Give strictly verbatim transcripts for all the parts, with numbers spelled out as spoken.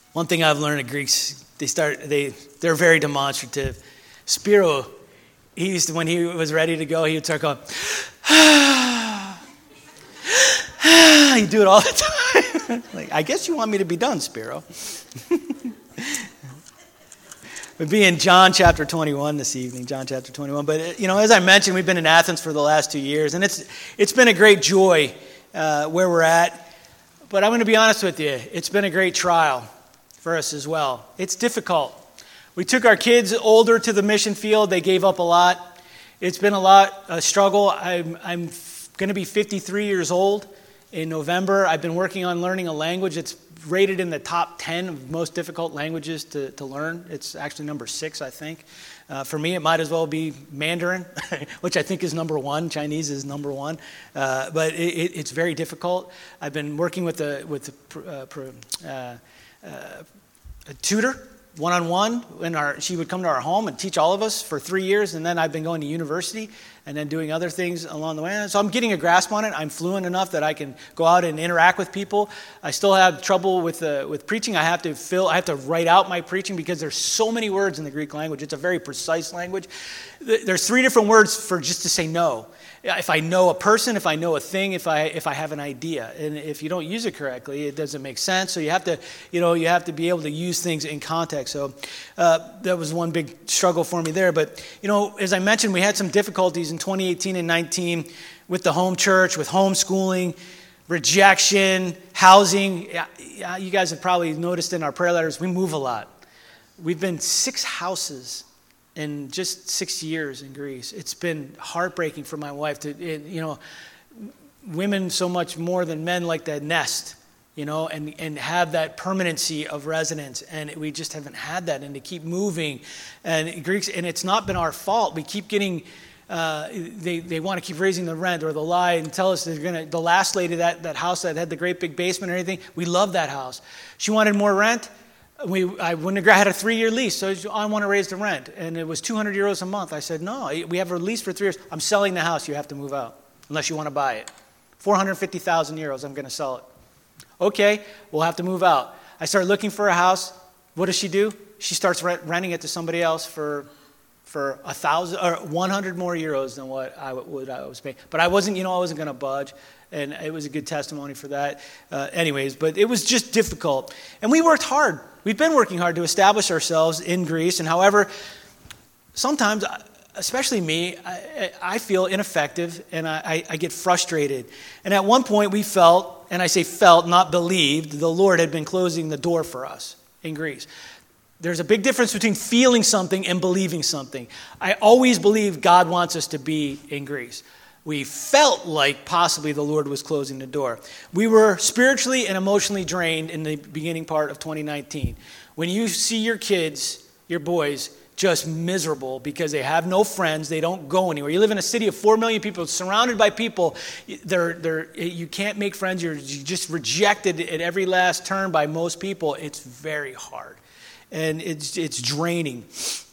One thing I've learned at Greeks, they start they they're very demonstrative. Spiro, he used to, when he was ready to go, he would start going, he'd do it all the time. Like, I guess you want me to be done, Spiro. We'll be in John chapter twenty-one this evening, John chapter twenty-one. But, you know, as I mentioned, we've been in Athens for the last two years, and it's it's been a great joy uh, where we're at. But I'm going to be honest with you, it's been a great trial for us as well. It's difficult. We took our kids older to the mission field. They gave up a lot. It's been a lot, a struggle. I'm, I'm going to be fifty-three years old in November. I've been working on learning a language. It's rated in the top ten of most difficult languages to, to learn. It's actually number six, I think. Uh, for me, it might as well be Mandarin, which I think is number one. Chinese is number one. Uh, but it, it, it's very difficult. I've been working with a, with a, uh, uh, a tutor, one-on-one, when our, she would come to our home and teach all of us for three years, and then I've been going to university and then doing other things along the way. So I'm getting a grasp on it. I'm fluent enough that I can go out and interact with people. I still have trouble with uh, with preaching. I have to fill. I have to write out my preaching because there's so many words in the Greek language. It's a very precise language. There's three different words for just to say no. If I know a person, if I know a thing, if I if I have an idea, and if you don't use it correctly, it doesn't make sense. So you have to, you know, you have to be able to use things in context. So uh, that was one big struggle for me there. But you know, as I mentioned, we had some difficulties in twenty eighteen and nineteen with the home church, with homeschooling, rejection, housing. Yeah, you guys have probably noticed in our prayer letters, we move a lot. We've been six houses in just six years in Greece. It's been heartbreaking for my wife to, it, you know, women so much more than men like to nest, you know, and, and have that permanency of residence. And we just haven't had that, and to keep moving. And Greeks, and it's not been our fault. We keep getting, uh, they, they want to keep raising the rent, or they'll lie and tell us they're going to, the last lady, that, that house that had the great big basement and everything, we love that house. She wanted more rent. We, I wouldn't have had a three-year lease, so I want to raise the rent. And it was two hundred euros a month. I said, no, we have a lease for three years. I'm selling the house. You have to move out unless you want to buy it. four hundred fifty thousand euros, I'm going to sell it. Okay, we'll have to move out. I start looking for a house. What does she do? She starts rent, renting it to somebody else for for a thousand or one hundred more euros than what I would I was paying. But I wasn't, you know, I wasn't going to budge. And it was a good testimony for that. Uh, anyways, but it was just difficult. And we worked hard. We've been working hard to establish ourselves in Greece. And however, sometimes, especially me, I, I feel ineffective and I, I get frustrated. And at one point we felt, and I say felt, not believed, the Lord had been closing the door for us in Greece. There's a big difference between feeling something and believing something. I always believe God wants us to be in Greece. We felt like possibly the Lord was closing the door. We were spiritually and emotionally drained in the beginning part of twenty nineteen. When you see your kids, your boys, just miserable because they have no friends, they don't go anywhere. You live in a city of four million people, surrounded by people. They're, they're, you can't make friends. You're just rejected at every last turn by most people. It's very hard, and it's it's draining.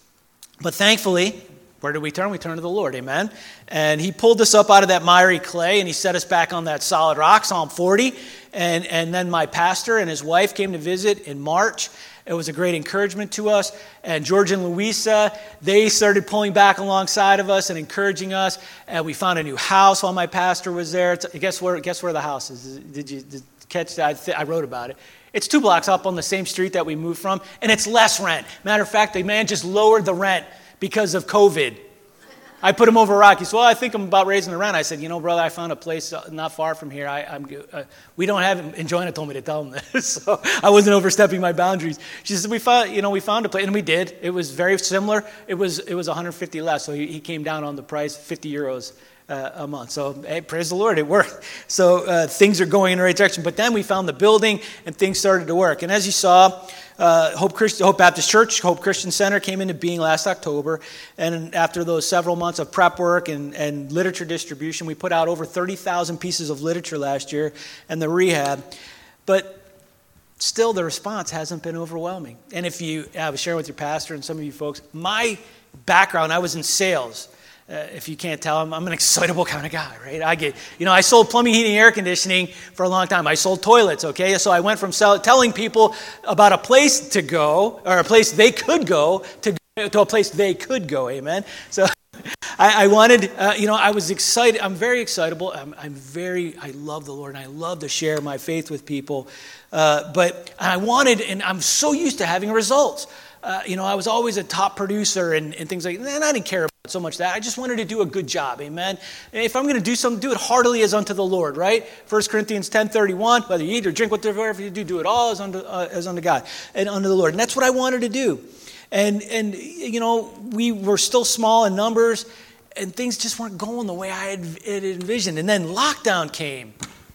But thankfully, where did we turn? We turned to the Lord, amen? And he pulled us up out of that miry clay, and he set us back on that solid rock, Psalm forty. And, and then my pastor and his wife came to visit in March. It was a great encouragement to us. And George and Louisa, they started pulling back alongside of us and encouraging us. And we found a new house while my pastor was there. It's, guess where Guess where the house is? Did you did catch that? I, th- I wrote about it. It's two blocks up on the same street that we moved from, and it's less rent. Matter of fact, the man just lowered the rent because of COVID. I put him over a rock. He said, well, I think I'm about raising the rent. I said, you know, brother, I found a place not far from here. I, I'm, uh, we don't have, and Joanna told me to tell him this, so I wasn't overstepping my boundaries. She said, we found, you know, we found a place, and we did. It was very similar. It was it was one hundred fifty less, so he, he came down on the price, fifty euros uh, a month. So, hey, praise the Lord, it worked. So uh, things are going in the right direction. But then we found the building, and things started to work. And as you saw, Uh, Hope, Christ- Hope Baptist Church, Hope Christian Center came into being last October. And after those several months of prep work and, and literature distribution, we put out over thirty thousand pieces of literature last year and the rehab. But still, the response hasn't been overwhelming. And if you, I was sharing with your pastor and some of you folks, my background, I was in sales. Uh, if you can't tell, I'm, I'm an excitable kind of guy, right? I get, you know, I sold plumbing, heating, air conditioning for a long time. I sold toilets, okay? So I went from sell, telling people about a place to go, or a place they could go, to, to a place they could go, amen? So I, I wanted, uh, you know, I was excited. I'm very excitable. I'm, I'm very, I love the Lord, and I love to share my faith with people. Uh, but I wanted, and I'm so used to having results. Uh, you know, I was always a top producer and, and things like that, and I didn't care about so much that. I just wanted to do a good job, amen? And if I'm going to do something, do it heartily as unto the Lord, right? First Corinthians ten thirty-one, whether you eat or drink, whatever you do, do it all as unto, uh, as unto God and unto the Lord. And that's what I wanted to do. And, and you know, we were still small in numbers, and things just weren't going the way I had, had envisioned. And then lockdown came.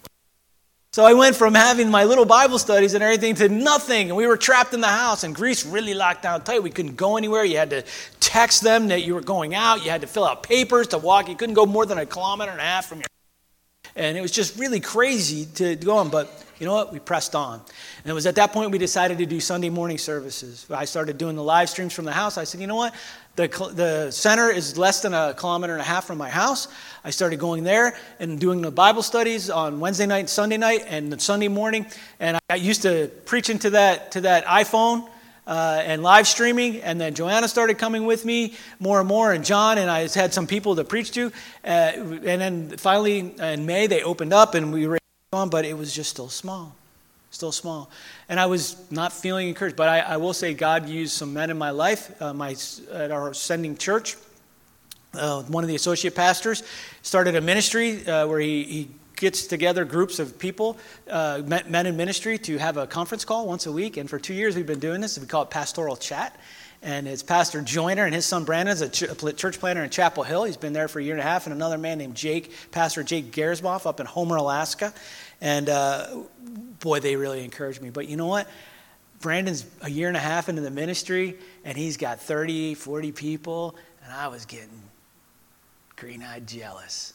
So I went from having my little Bible studies and everything to nothing. And we were trapped in the house. And Greece really locked down tight. We couldn't go anywhere. You had to text them that you were going out. You had to fill out papers to walk. You couldn't go more than a kilometer and a half from your house. And it was just really crazy to go on. But you know what? We pressed on. And it was at that point we decided to do Sunday morning services. I started doing the live streams from the house. I said, you know what? The, the center is less than a kilometer and a half from my house. I started going there and doing the Bible studies on Wednesday night and Sunday night and Sunday morning. And I used to preach into that, to that iPhone uh, and live streaming. And then Joanna started coming with me more and more. And John and I had some people to preach to. Uh, and then finally in May they opened up and we were on, but it was just still small. Still small. And I was not feeling encouraged. But I, I will say God used some men in my life uh, my, at our sending church. Uh, one of the associate pastors started a ministry uh, where he, he gets together groups of people, uh, men in ministry, to have a conference call once a week. And for two years we've been doing this. We call it Pastoral Chat. And it's Pastor Joyner and his son Brandon is a church planter in Chapel Hill. He's been there for a year and a half. And another man named Jake, Pastor Jake Gersboff up in Homer, Alaska. And uh, boy, they really encouraged me. But you know what? Brandon's a year and a half into the ministry, and he's got thirty, forty people. And I was getting green-eyed jealous.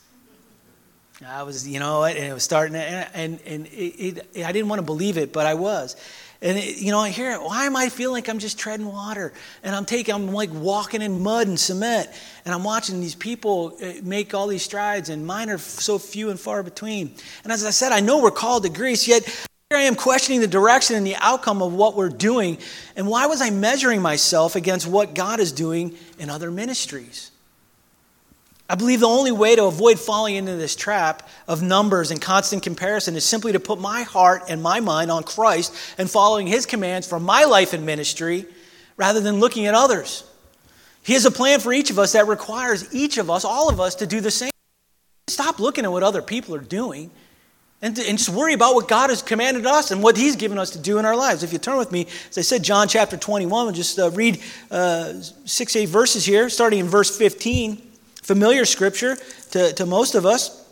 I was, you know, and it was starting to, and, and, and it, it, I didn't want to believe it, but I was. And, it, you know, I hear it. Why am I feeling like I'm just treading water? And I'm taking, I'm like walking in mud and cement. And I'm watching these people make all these strides, and mine are so few and far between. And as I said, I know we're called to Greece, yet here I am questioning the direction and the outcome of what we're doing. And why was I measuring myself against what God is doing in other ministries? I believe the only way to avoid falling into this trap of numbers and constant comparison is simply to put my heart and my mind on Christ and following His commands for my life and ministry rather than looking at others. He has a plan for each of us that requires each of us, all of us, to do the same. Stop looking at what other people are doing and, to, and just worry about what God has commanded us and what He's given us to do in our lives. If you turn with me, as I said, John chapter twenty-one, we'll just uh, read uh, six, eight verses here, starting in verse fifteen. Familiar scripture to, to most of us.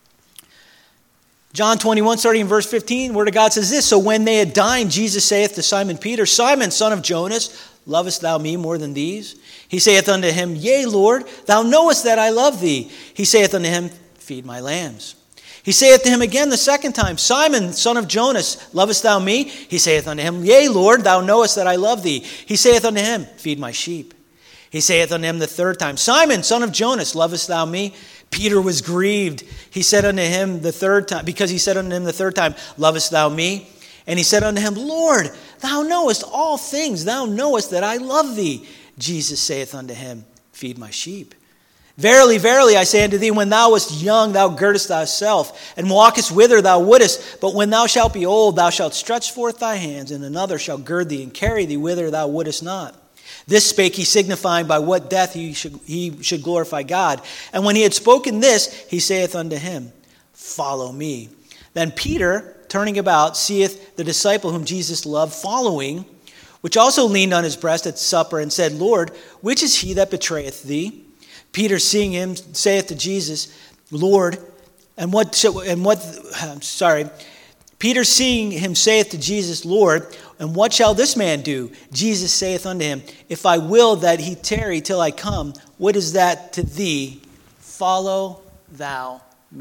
John twenty-one, starting in verse fifteen, Word of God says this, So when they had dined, Jesus saith to Simon Peter, Simon, son of Jonas, lovest thou me more than these? He saith unto him, Yea, Lord, thou knowest that I love thee. He saith unto him, Feed my lambs. He saith to him again the second time, Simon, son of Jonas, lovest thou me? He saith unto him, Yea, Lord, thou knowest that I love thee. He saith unto him, Feed my sheep. He saith unto him the third time, Simon, son of Jonas, lovest thou me? Peter was grieved. He said unto him the third time, because he said unto him the third time, Lovest thou me? And he said unto him, Lord, thou knowest all things. Thou knowest that I love thee. Jesus saith unto him, Feed my sheep. Verily, verily, I say unto thee, when thou wast young, thou girdest thyself, and walkest whither thou wouldest. But when thou shalt be old, thou shalt stretch forth thy hands, and another shall gird thee, and carry thee whither thou wouldest not. This spake he, signifying by what death he should, he should glorify God. And when he had spoken this, he saith unto him, Follow me. Then Peter, turning about, seeth the disciple whom Jesus loved following, which also leaned on his breast at supper, and said, Lord, which is he that betrayeth thee? Peter, seeing him, saith to Jesus, Lord, and what, and what, sorry, Peter, seeing him, saith to Jesus, Lord, and what shall this man do? Jesus saith unto him, If I will that he tarry till I come, what is that to thee? Follow thou me.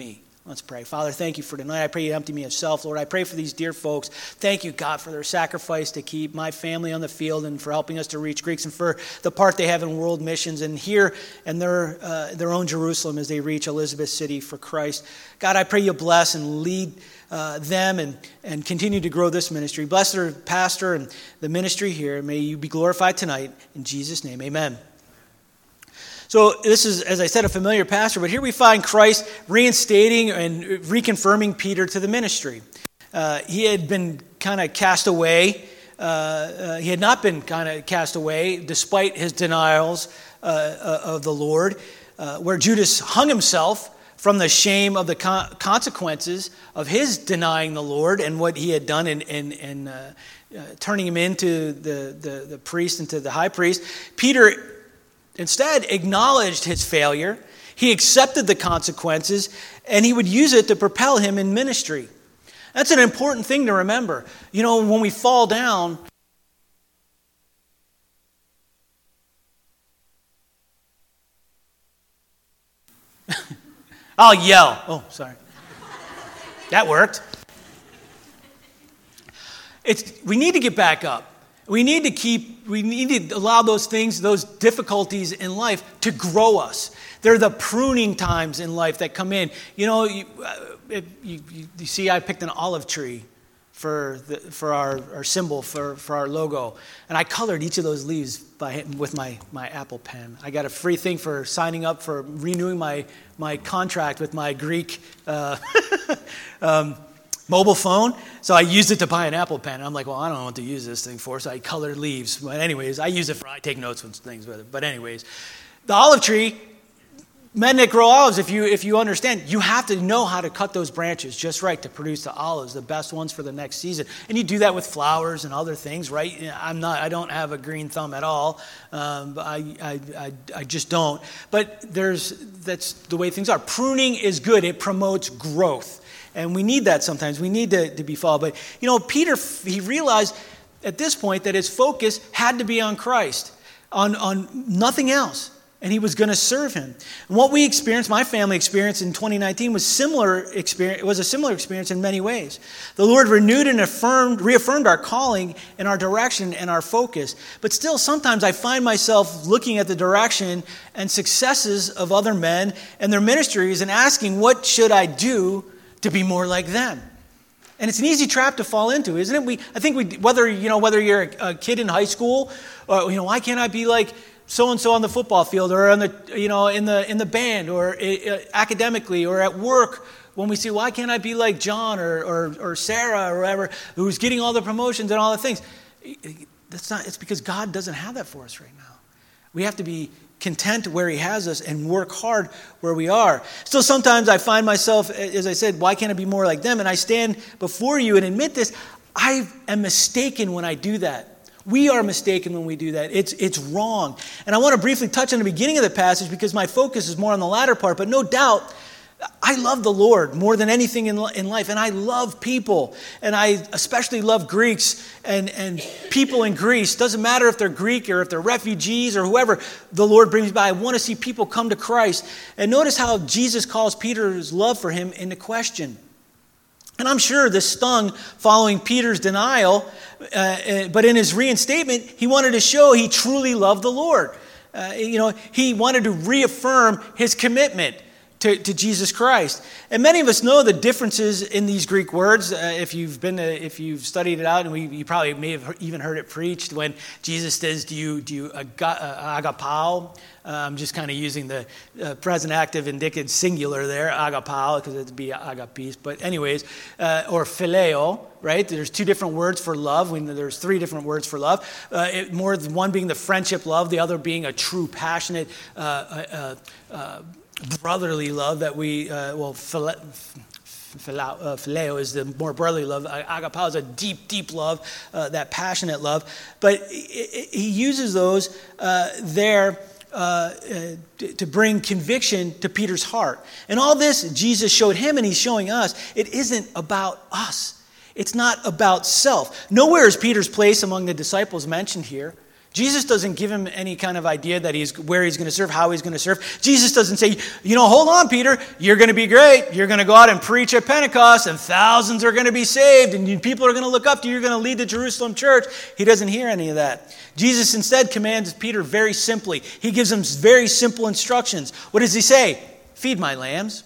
Let's pray. Father, thank you for tonight. I pray you empty me of self, Lord. I pray for these dear folks. Thank you, God, for their sacrifice to keep my family on the field and for helping us to reach Greeks and for the part they have in world missions and here in their, uh, their own Jerusalem as they reach Elizabeth City for Christ. God, I pray you bless and lead uh, them and, and continue to grow this ministry. Bless their pastor and the ministry here. May you be glorified tonight. In Jesus' name, amen. So this is, as I said, a familiar passage, but here we find Christ reinstating and reconfirming Peter to the ministry. Uh, he had been kind of cast away. Uh, uh, he had not been kind of cast away despite his denials uh, of the Lord, uh, where Judas hung himself from the shame of the con- consequences of his denying the Lord and what he had done in, in, in uh, uh, turning him into the, the, the priest, into the high priest. Peter instead acknowledged his failure. He accepted the consequences, and he would use it to propel him in ministry. That's an important thing to remember. You know, when we fall down, I'll yell. Oh, sorry. That worked. It's, we need to get back up. We need to keep, we need to allow those things, those difficulties in life to grow us. They're the pruning times in life that come in. You know, you, uh, you, you see I picked an olive tree for the, for our, our symbol, for, for our logo. And I colored each of those leaves by with my, my Apple pen. I got a free thing for signing up for renewing my, my contract with my Greek uh, um mobile phone, so I used it to buy an Apple pen. I'm like, well, I don't know what to use this thing for, so I colored leaves. But anyways, I use it for, I take notes on things with it. But anyways, the olive tree, men that grow olives, if you if you understand, you have to know how to cut those branches just right to produce the olives, the best ones for the next season. And you do that with flowers and other things, right? I'm not, I don't have a green thumb at all. Um, I, I, I, I just don't. But there's, that's the way things are. Pruning is good. It promotes growth. And we need that sometimes. We need to, to be followed. But, you know, Peter, he realized at this point that his focus had to be on Christ, on, on nothing else. And he was going to serve him. And what we experienced, my family experienced in twenty nineteen, was similar experience. It was a similar experience in many ways. The Lord renewed and affirmed, reaffirmed our calling and our direction and our focus. But still, sometimes I find myself looking at the direction and successes of other men and their ministries and asking, what should I do to be more like them? And it's an easy trap to fall into, isn't it? We, I think we, whether you know, whether you're a, a kid in high school, or you know, why can't I be like so and so on the football field, or on the, you know, in the in the band, or uh, academically, or at work? When we say, why can't I be like John or or, or Sarah or whatever, who's getting all the promotions and all the things? That's not. It's because God doesn't have that for us right now. We have to be content where he has us and work hard where we are. Still, sometimes I find myself, as I said, why can't I be more like them? And I stand before you and admit this. I am mistaken when I do that. We are mistaken when we do that. It's, it's wrong. And I want to briefly touch on the beginning of the passage because my focus is more on the latter part. But no doubt, I love the Lord more than anything in, in life. And I love people. And I especially love Greeks and, and people in Greece. Doesn't matter if they're Greek or if they're refugees or whoever the Lord brings by. I want to see people come to Christ. And notice how Jesus calls Peter's love for him into question. And I'm sure this stung following Peter's denial. Uh, but in his reinstatement, he wanted to show he truly loved the Lord. Uh, you know, he wanted to reaffirm his commitment To, to Jesus Christ. And many of us know the differences in these Greek words. Uh, if you've been, to, if you've studied it out, and we, you probably may have even heard it preached when Jesus says, "Do you do you agapao?" Uh, I'm just kind of using the uh, present active indicative singular there, agapao, because it'd be agapis. But anyways, uh, or phileo, right? There's two different words for love. When there's three different words for love. Uh, it, more one being the friendship love, the other being a true, passionate. Uh, uh, uh, brotherly love that we, uh, well, phileo, uh, phileo is the more brotherly love. Agapao is a deep, deep love, uh, that passionate love. But he uses those uh, there uh, uh, to bring conviction to Peter's heart. And all this, Jesus showed him and he's showing us, it isn't about us. It's not about self. Nowhere is Peter's place among the disciples mentioned here. Jesus doesn't give him any kind of idea that he's where he's going to serve, how he's going to serve. Jesus doesn't say, you know, hold on, Peter, you're going to be great. You're going to go out and preach at Pentecost, and thousands are going to be saved, and people are going to look up to you. You're going to lead the Jerusalem church. He doesn't hear any of that. Jesus instead commands Peter very simply. He gives him very simple instructions. What does he say? Feed my lambs.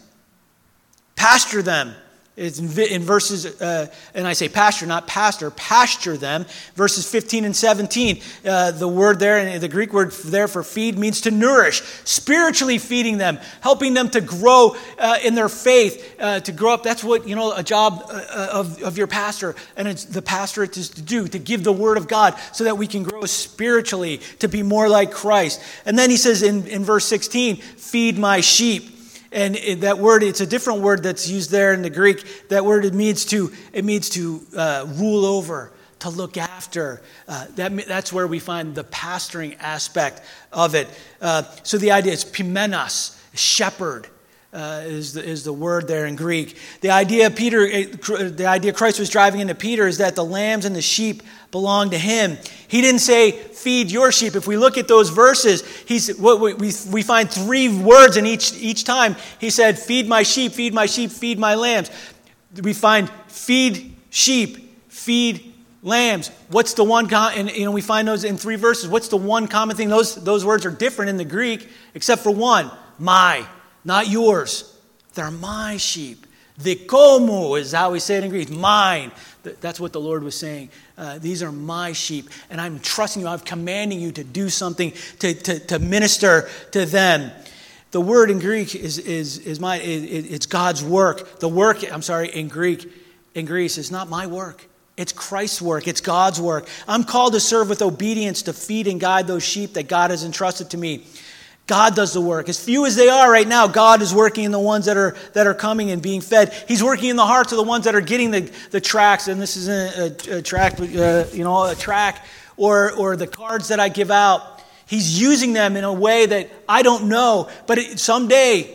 Pasture them. It's in verses, uh, and I say pasture, not pastor, pasture them. Verses fifteen and seventeen, uh, the word there, and the Greek word there for feed means to nourish, spiritually feeding them, helping them to grow uh, in their faith, uh, to grow up. That's what, you know, a job uh, of, of your pastor, and it's the pastorate is to do, to give the word of God so that we can grow spiritually, to be more like Christ. And then he says in, in verse sixteen, feed my sheep. And that word, it's a different word that's used there in the Greek. That word, it means to, it means to uh, rule over, to look after. Uh, that, that's where we find the pastoring aspect of it. Uh, so the idea is pimenos, shepherd. Uh, is the is the word there in Greek. The idea Peter, the idea Christ was driving into Peter is that the lambs and the sheep belong to him. He didn't say feed your sheep. If we look at those verses, he's what we we, we find three words in each each time. He said, "Feed my sheep, feed my sheep, feed my lambs." We find feed sheep, feed lambs. What's the one? Com- and you know we find those in three verses. What's the one common thing? Those those words are different in the Greek, except for one: my. Not yours. They're my sheep. Dikomu is how we say it in Greek. Mine. That's what the Lord was saying. Uh, these are my sheep. And I'm trusting you. I'm commanding you to do something to, to, to minister to them. The word in Greek is is is my. It, it's God's work. The work. I'm sorry. In Greek, in Greece, is not my work. It's Christ's work. It's God's work. I'm called to serve with obedience, to feed and guide those sheep that God has entrusted to me. God does the work. As few as they are right now, God is working in the ones that are that are coming and being fed. He's working in the hearts of the ones that are getting the, the tracts, and this isn't a, a tract, uh, you know, a tract or or the cards that I give out. He's using them in a way that I don't know, but it, someday,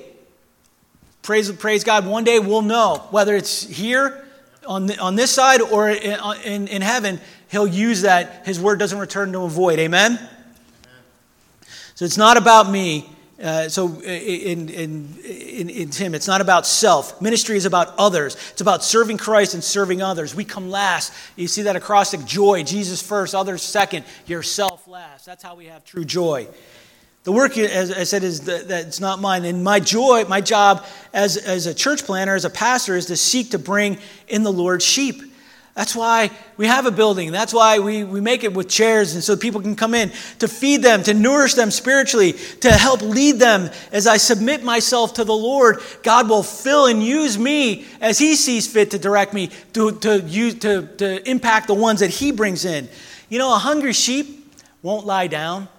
praise praise God, one day we'll know whether it's here on the, on this side or in, in in heaven. He'll use that. His word doesn't return to a void. Amen. So it's not about me. Uh, so in, in, in, in Him, it's not about self. Ministry is about others. It's about serving Christ and serving others. We come last. You see that acrostic, joy. Jesus first, others second, yourself last. That's how we have true joy. The work, as I said, is that, that it's not mine. And my joy, my job as, as a church planner, as a pastor, is to seek to bring in the Lord's sheep. That's why we have a building. That's why we, we make it with chairs and so people can come in to feed them, to nourish them spiritually, to help lead them. As I submit myself to the Lord, God will fill and use me as He sees fit to direct me to, to, use, to, to impact the ones that He brings in. You know, a hungry sheep won't lie down.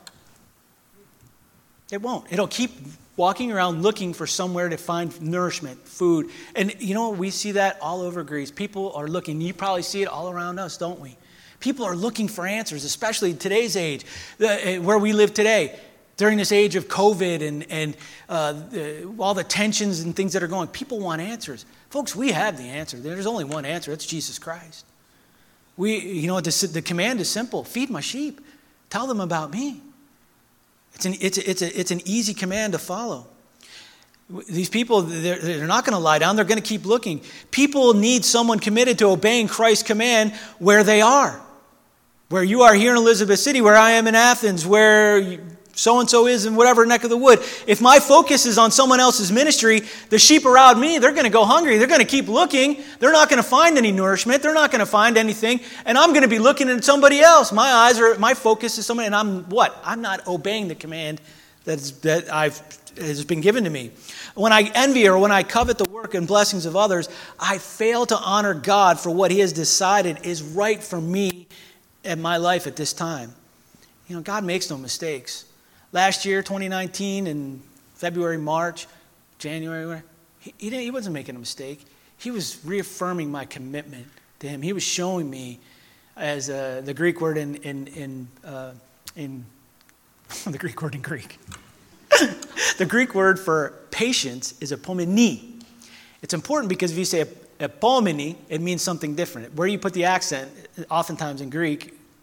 It won't. It'll keep walking around looking for somewhere to find nourishment, food. And you know, we see that all over Greece. People are looking. You probably see it all around us, don't we? People are looking for answers, especially in today's age, where we live today. During this age of COVID and, and uh, the, all the tensions and things that are going, people want answers. Folks, we have the answer. There's only one answer. It's Jesus Christ. We, you know, the, the command is simple. Feed my sheep. Tell them about me. It's an, it's, a, it's, a, it's an easy command to follow. These people, they're, they're not going to lie down. They're going to keep looking. People need someone committed to obeying Christ's command where they are. Where you are here in Elizabeth City, where I am in Athens, where so-and-so is in whatever neck of the wood. If my focus is on someone else's ministry, the sheep around me, they're going to go hungry. They're going to keep looking. They're not going to find any nourishment. They're not going to find anything. And I'm going to be looking at somebody else. My eyes are, my focus is somebody, and I'm what? I'm not obeying the command that's, that I've has been given to me. When I envy or when I covet the work and blessings of others, I fail to honor God for what He has decided is right for me and my life at this time. You know, God makes no mistakes. Last year, twenty nineteen, in February, March, January, he, he, didn't, he wasn't making a mistake. He was reaffirming my commitment to Him. He was showing me, as uh, the Greek word in in in, uh, in the Greek word in Greek. The Greek word for patience is epomene. It's important because if you say epomene, it means something different. Where you put the accent, oftentimes in Greek,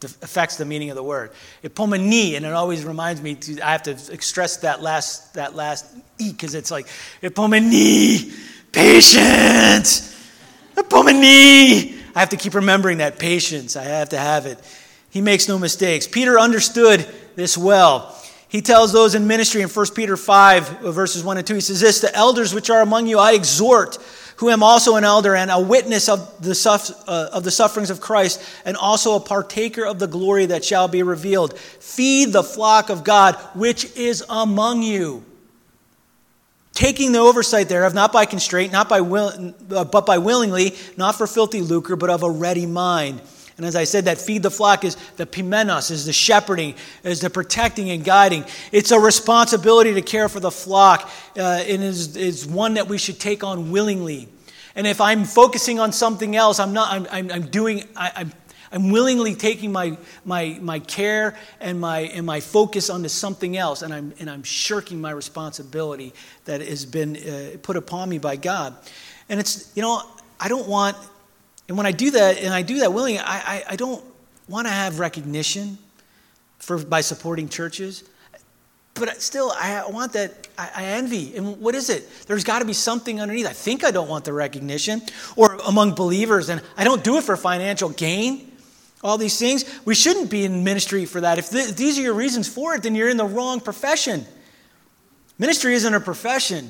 affects the meaning of the word. Epomene, and it always reminds me, to, I have to stress that last that last E, because it's like, epomene, patience, epomene. I have to keep remembering that patience. I have to have it. He makes no mistakes. Peter understood this well. He tells those in ministry in First Peter five, verses one and two, he says this, the elders which are among you I exhort, who am also an elder and a witness of the, suff- uh, of the sufferings of Christ, and also a partaker of the glory that shall be revealed. Feed the flock of God, which is among you. Taking the oversight thereof, not by constraint, not by will, uh, but by willingly, not for filthy lucre, but of a ready mind. And as I said, that feed the flock is the pimenos, is the shepherding, is the protecting and guiding. It's a responsibility to care for the flock, uh, and is is one that we should take on willingly. And if I'm focusing on something else, I'm not. I'm I'm, I'm doing. I, I'm I'm willingly taking my my my care and my and my focus onto something else, and I'm and I'm shirking my responsibility that has been uh, put upon me by God. And it's you know I don't want. And when I do that, and I do that willingly, I, I, I don't want to have recognition for by supporting churches. But still, I want that, I, I envy. And what is it? There's got to be something underneath. I think I don't want the recognition. Or among believers, and I don't do it for financial gain. All these things. We shouldn't be in ministry for that. If, th- if these are your reasons for it, then you're in the wrong profession. Ministry isn't a profession.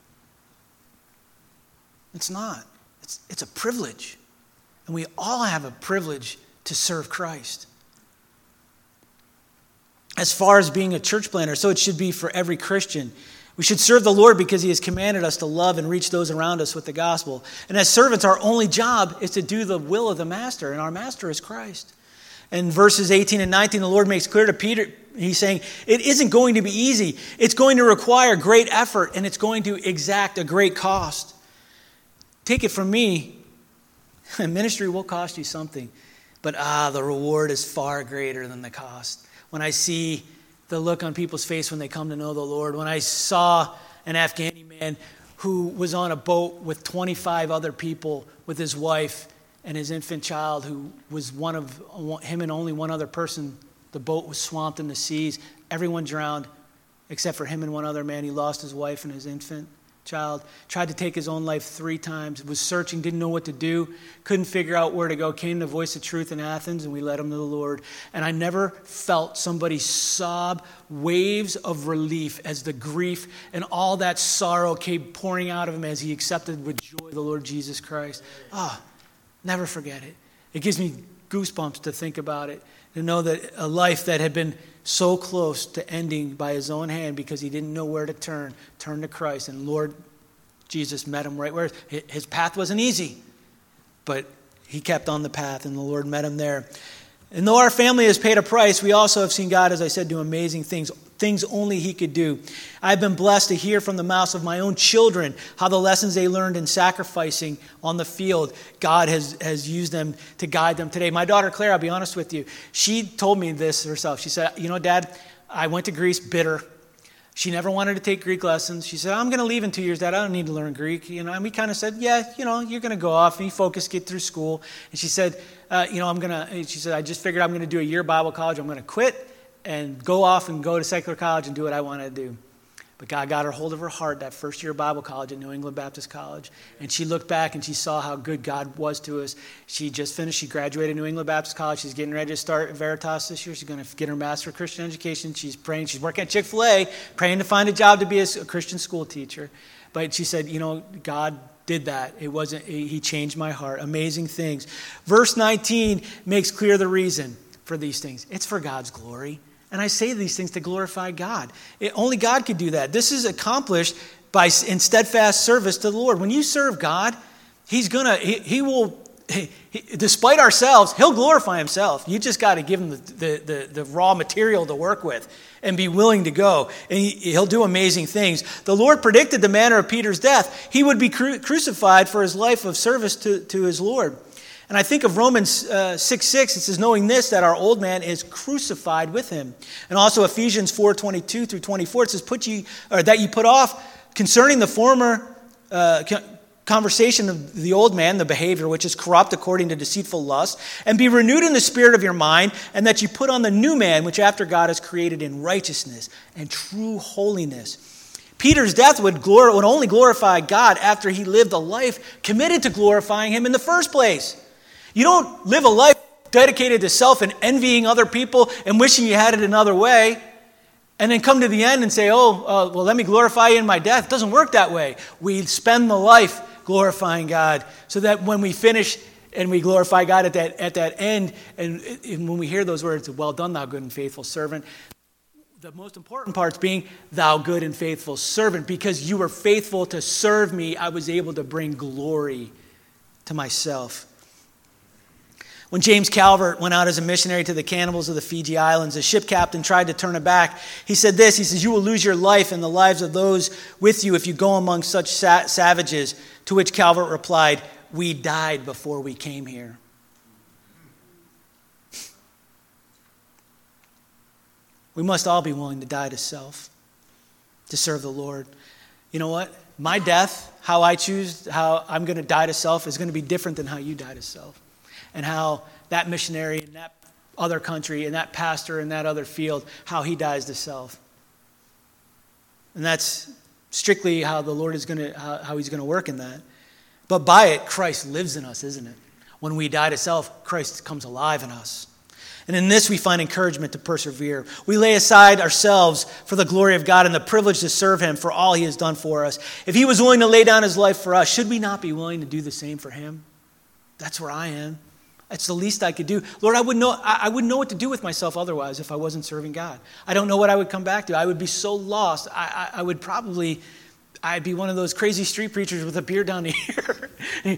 It's not. It's, it's a privilege. And we all have a privilege to serve Christ. As far as being a church planter, so it should be for every Christian. We should serve the Lord because he has commanded us to love and reach those around us with the gospel. And as servants, our only job is to do the will of the master, and our master is Christ. In verses eighteen and nineteen, the Lord makes clear to Peter, he's saying, it isn't going to be easy. It's going to require great effort, and it's going to exact a great cost. Take it from me, ministry will cost you something, but ah, the reward is far greater than the cost. When I see the look on people's face when they come to know the Lord, when I saw an Afghani man who was on a boat with twenty-five other people, with his wife and his infant child, who was one of him and only one other person, the boat was swamped in the seas. Everyone drowned except for him and one other man. He lost his wife and his infant child, tried to take his own life three times, was searching, didn't know what to do, couldn't figure out where to go, came to Voice of Truth in Athens, and we led him to the Lord. And I never felt somebody sob waves of relief as the grief and all that sorrow came pouring out of him as he accepted with joy the Lord Jesus Christ. Ah, oh, never forget it. It gives me goosebumps to think about it, to know that a life that had been so close to ending by his own hand because he didn't know where to turn, turned to Christ. And Lord Jesus met him right where his path wasn't easy, but he kept on the path and the Lord met him there. And though our family has paid a price, we also have seen God, as I said, do amazing things, things only he could do. I've been blessed to hear from the mouths of my own children how the lessons they learned in sacrificing on the field, God has, has used them to guide them today. My daughter Claire, I'll be honest with you, she told me this herself. She said, you know, Dad, I went to Greece bitter. She never wanted to take Greek lessons. She said, I'm going to leave in two years, Dad. I don't need to learn Greek. You know, and we kind of said, yeah, you know, you're going to go off and you focus, get through school. And she said, uh, you know, I'm going to, she said, I just figured I'm going to do a year Bible college. I'm going to quit and go off and go to secular college and do what I want to do. But God got her hold of her heart that first year of Bible college at New England Baptist College. And she looked back and she saw how good God was to us. She just finished. She graduated New England Baptist College. She's getting ready to start at Veritas this year. She's going to get her Master of Christian Education. She's praying. She's working at Chick-fil-A, praying to find a job to be a Christian school teacher. But she said, you know, God did that. It wasn't, he changed my heart. Amazing things. Verse nineteen makes clear the reason for these things. It's for God's glory. And I say these things to glorify God. It, only God could do that. This is accomplished by in steadfast service to the Lord. When you serve God, He's gonna, He, he will, he, he, despite ourselves, He'll glorify Himself. You just got to give Him the, the, the, the raw material to work with and be willing to go. And he, He'll do amazing things. The Lord predicted the manner of Peter's death. He would be cru- crucified for his life of service to, to his Lord. And I think of Romans uh, six six, it says, knowing this, that our old man is crucified with him. And also Ephesians four twenty-two through twenty-four, it says, put ye, or that ye put off concerning the former, uh, conversation of the old man, the behavior, which is corrupt according to deceitful lust, and be renewed in the spirit of your mind, and that you put on the new man, which after God is created in righteousness and true holiness. Peter's death would, glor- would only glorify God after he lived a life committed to glorifying him in the first place. You don't live a life dedicated to self and envying other people and wishing you had it another way, and then come to the end and say, oh, uh, well, let me glorify you in my death. It doesn't work that way. We spend the life glorifying God so that when we finish and we glorify God at that at that end, and, and when we hear those words, well done, thou good and faithful servant, the most important part's being, thou good and faithful servant, because you were faithful to serve me, I was able to bring glory to myself. When James Calvert went out as a missionary to the cannibals of the Fiji Islands, the ship captain tried to turn it back. He said this, he says, you will lose your life and the lives of those with you if you go among such sa- savages, to which Calvert replied, we died before we came here. We must all be willing to die to self, to serve the Lord. You know what? My death, how I choose, how I'm going to die to self is going to be different than how you die to self. And how that missionary in that other country and that pastor in that other field, how he dies to self. And that's strictly how the Lord is going to, how, how he's going to work in that. But by it, Christ lives in us, isn't it? When we die to self, Christ comes alive in us. And in this, we find encouragement to persevere. We lay aside ourselves for the glory of God and the privilege to serve him for all he has done for us. If he was willing to lay down his life for us, should we not be willing to do the same for him? That's where I am. That's the least I could do. Lord, I wouldn't know, I, I wouldn't know what to do with myself otherwise if I wasn't serving God. I don't know what I would come back to. I would be so lost. I, I, I would probably, I'd be one of those crazy street preachers with a beard down here.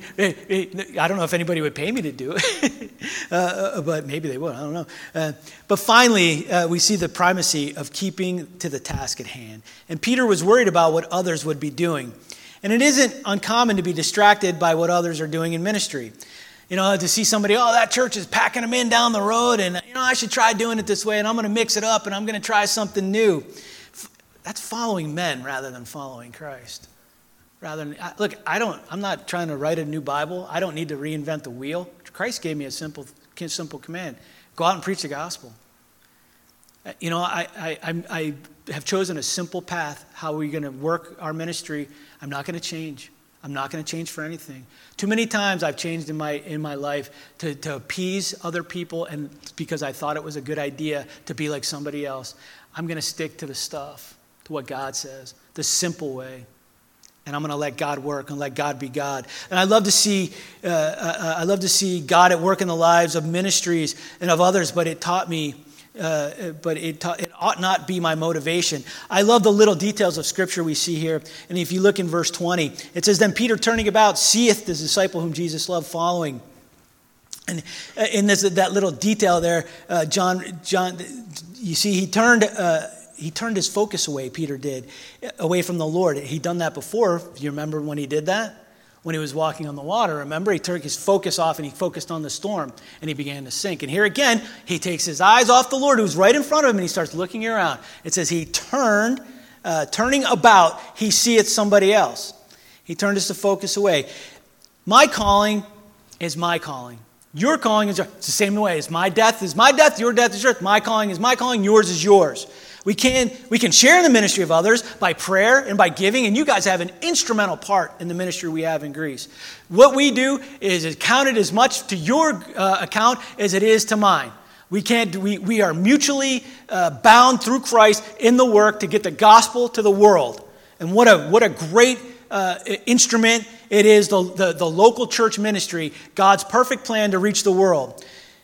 I don't know if anybody would pay me to do it, uh, but maybe they would. I don't know. Uh, but finally, uh, we see the primacy of keeping to the task at hand. And Peter was worried about what others would be doing. And it isn't uncommon to be distracted by what others are doing in ministry. You know, to see somebody, oh, that church is packing them in down the road, and, you know, I should try doing it this way, and I'm going to mix it up, and I'm going to try something new. That's following men rather than following Christ. Rather than, look, I don't, I'm not trying to write a new Bible. I don't need to reinvent the wheel. Christ gave me a simple, simple command. Go out and preach the gospel. You know, I, I, I have chosen a simple path, how we're going to work our ministry. I'm not going to change. I'm not going to change for anything. Too many times I've changed in my in my life to, to appease other people and because I thought it was a good idea to be like somebody else. I'm going to stick to the stuff, to what God says, the simple way. And I'm going to let God work and let God be God. And I love to see uh, uh, I love to see God at work in the lives of ministries and of others, but it taught me Uh, but it, ta- it ought not be my motivation. I love the little details of Scripture we see here. And if you look in verse twenty, it says, then Peter turning about seeth the disciple whom Jesus loved following. And in this, that little detail there, uh, John, John, you see, he turned, uh, he turned his focus away, Peter did, away from the Lord. He'd done that before. Do you remember when he did that? When he was walking on the water, remember? He took his focus off and he focused on the storm and he began to sink. And here again, he takes his eyes off the Lord who's right in front of him and he starts looking around. It says he turned, uh, turning about, he seeth somebody else. He turned his focus away. My calling is my calling. Your calling is yours. It's the same way. It's my death is my death, your death is yours. My calling is my calling, yours is yours. We can, we can share in the ministry of others by prayer and by giving, and you guys have an instrumental part in the ministry we have in Greece. What we do is counted as much to your uh, account as it is to mine. We can't. We, we are mutually uh, bound through Christ in the work to get the gospel to the world. And what a what a great uh, instrument it is, the, the, the local church ministry, God's perfect plan to reach the world.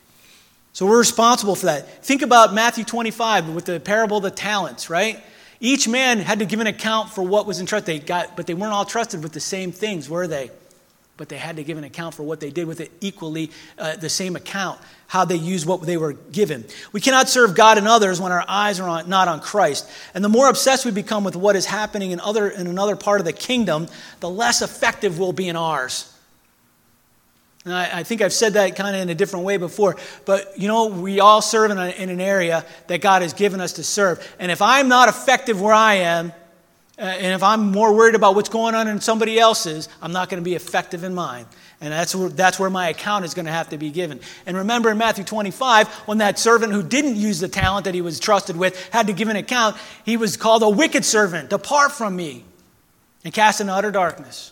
So we're responsible for that. Think about Matthew twenty-five with the parable of the talents, right? Each man had to give an account for what was entrusted. They got, but they weren't all trusted with the same things, were they? But they had to give an account for what they did with it equally, uh, the same account, how they used what they were given. We cannot serve God and others when our eyes are on, not on Christ. And the more obsessed we become with what is happening in, other, in another part of the kingdom, the less effective we'll be in ours. And I, I think I've said that kind of in a different way before. But, you know, we all serve in, a, in an area that God has given us to serve. And if I'm not effective where I am, Uh, and if I'm more worried about what's going on in somebody else's, I'm not going to be effective in mine. And that's where, that's where my account is going to have to be given. And remember in Matthew twenty-five, when that servant who didn't use the talent that he was trusted with had to give an account, he was called a wicked servant. Depart from me and cast into utter darkness.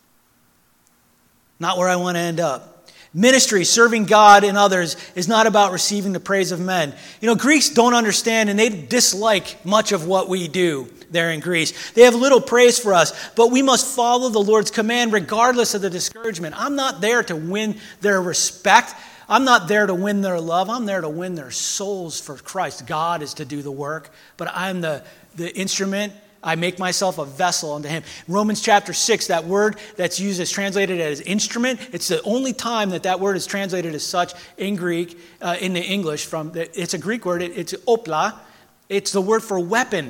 Not where I want to end up. Ministry, serving God and others, is not about receiving the praise of men. You know, Greeks don't understand and they dislike much of what we do there in Greece. They have little praise for us, but we must follow the Lord's command regardless of the discouragement. I'm not there to win their respect. I'm not there to win their love. I'm there to win their souls for Christ. God is to do the work, but I'm the, the instrument. I make myself a vessel unto him. Romans chapter six, that word that's used as translated as instrument, it's the only time that that word is translated as such in Greek, uh, in the English. From the, it's a Greek word, it, it's opla. It's the word for weapon.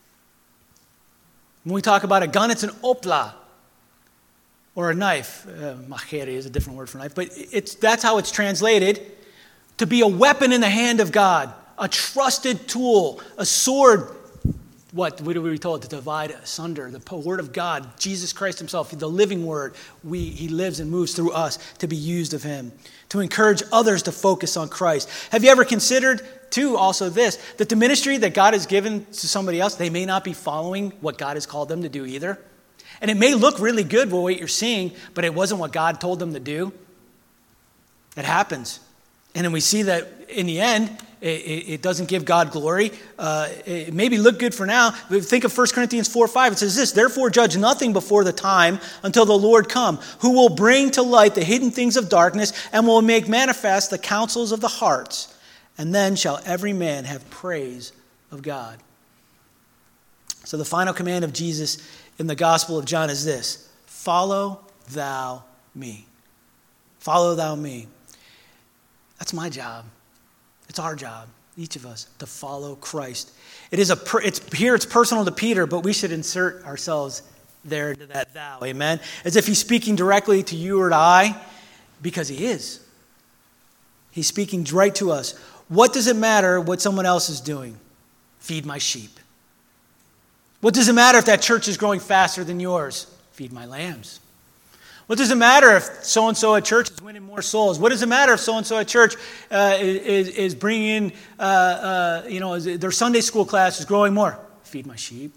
When we talk about a gun, it's an opla. Or a knife. Uh, machete is a different word for knife. But it's that's how it's translated. To be a weapon in the hand of God. A trusted tool. A sword. What? What are we told? To divide asunder. The word of God. Jesus Christ himself. The living word. We, he lives and moves through us to be used of him. To encourage others to focus on Christ. Have you ever considered, too, also this, that the ministry that God has given to somebody else, they may not be following what God has called them to do either? And it may look really good for what you're seeing, but it wasn't what God told them to do. It happens. And then we see that in the end, it, it doesn't give God glory. Uh, it maybe look good for now. But think of First Corinthians four five. It says this, therefore judge nothing before the time until the Lord come, who will bring to light the hidden things of darkness and will make manifest the counsels of the hearts. And then shall every man have praise of God. So the final command of Jesus in the Gospel of John is this, follow thou me. Follow thou me. That's my job. It's our job, each of us, to follow Christ. It is a. It's here. It's personal to Peter, but we should insert ourselves there into that thou. Amen. As if he's speaking directly to you or to I, because he is. He's speaking right to us. What does it matter what someone else is doing? Feed my sheep. What does it matter if that church is growing faster than yours? Feed my lambs. What does it matter if so-and-so at church is winning more souls? What does it matter if so-and-so at church uh, is, is bringing in, uh, uh, you know, their Sunday school class is growing more? Feed my sheep.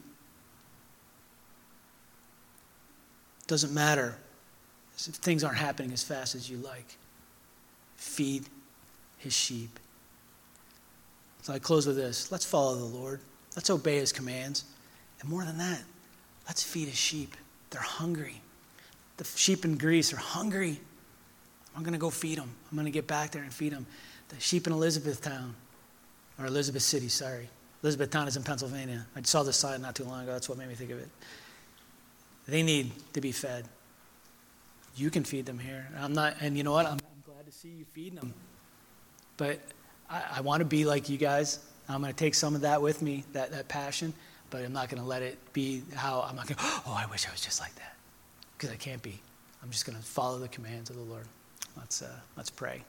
Doesn't matter if things aren't happening as fast as you like. Feed his sheep. So I close with this. Let's follow the Lord. Let's obey his commands. And more than that, let's feed his sheep. They're hungry. The sheep in Greece are hungry. I'm going to go feed them. I'm going to get back there and feed them. The sheep in Elizabethtown, or Elizabeth City, sorry. Elizabethtown is in Pennsylvania. I saw this sign not too long ago. That's what made me think of it. They need to be fed. You can feed them here. I'm not, and you know what? I'm, I'm glad to see you feeding them. But I, I want to be like you guys. I'm going to take some of that with me, that, that passion. But I'm not going to let it be how I'm not going to, oh, I wish I was just like that. Because I can't be. I'm just going to follow the commands of the Lord. Let's, uh, let's pray.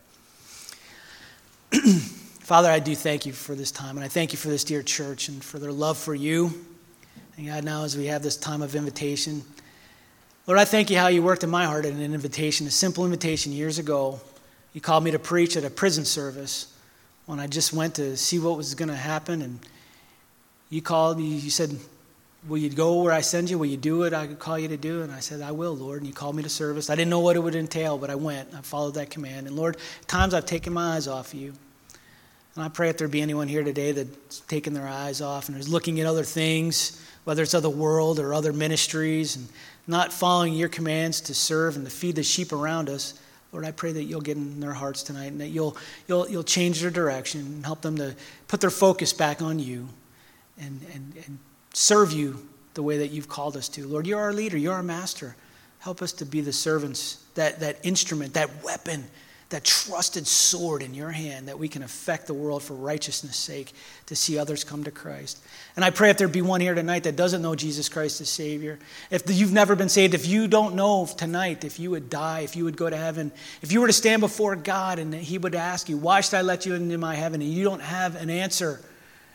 Father, I do thank you for this time. And I thank you for this dear church and for their love for you. And God, now as we have this time of invitation, Lord, I thank you how you worked in my heart in an invitation, a simple invitation years ago. You called me to preach at a prison service when I just went to see what was going to happen. And you called me, you said, will you go where I send you? Will you do it? I could call you to do it. And I said, I will, Lord. And you called me to service. I didn't know what it would entail, but I went. I followed that command. And Lord, at times I've taken my eyes off you. And I pray if there be anyone here today that's taken their eyes off and is looking at other things, whether it's other world or other ministries, and not following your commands to serve and to feed the sheep around us, Lord, I pray that you'll get in their hearts tonight and that you'll you'll you'll change their direction and help them to put their focus back on you and and and serve you the way that you've called us to. Lord, you're our leader. You're our master. Help us to be the servants, that, that instrument, that weapon, that trusted sword in your hand that we can affect the world for righteousness' sake to see others come to Christ. And I pray if there be one here tonight that doesn't know Jesus Christ as Savior, if you've never been saved, if you don't know tonight, if you would die, if you would go to heaven, if you were to stand before God and he would ask you, why should I let you into my heaven? And you don't have an answer.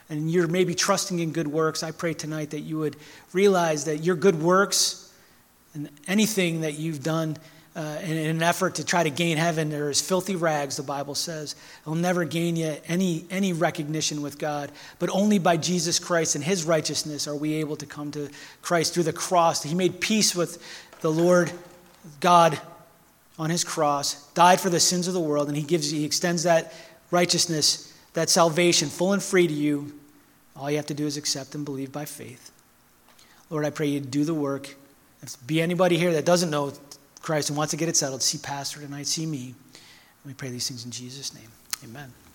and you're maybe trusting in good works, I pray tonight that you would realize that your good works and anything that you've done uh, in, in an effort to try to gain heaven are as filthy rags, the Bible says. It'll never gain you any, any recognition with God, but only by Jesus Christ and his righteousness are we able to come to Christ through the cross. He made peace with the Lord God on his cross, died for the sins of the world, and he gives, he extends that righteousness, that salvation, full and free to you. All you have to do is accept and believe by faith. Lord, I pray you do the work. If there be anybody here that doesn't know Christ and wants to get it settled, see Pastor tonight, see me. And we pray these things in Jesus' name. Amen.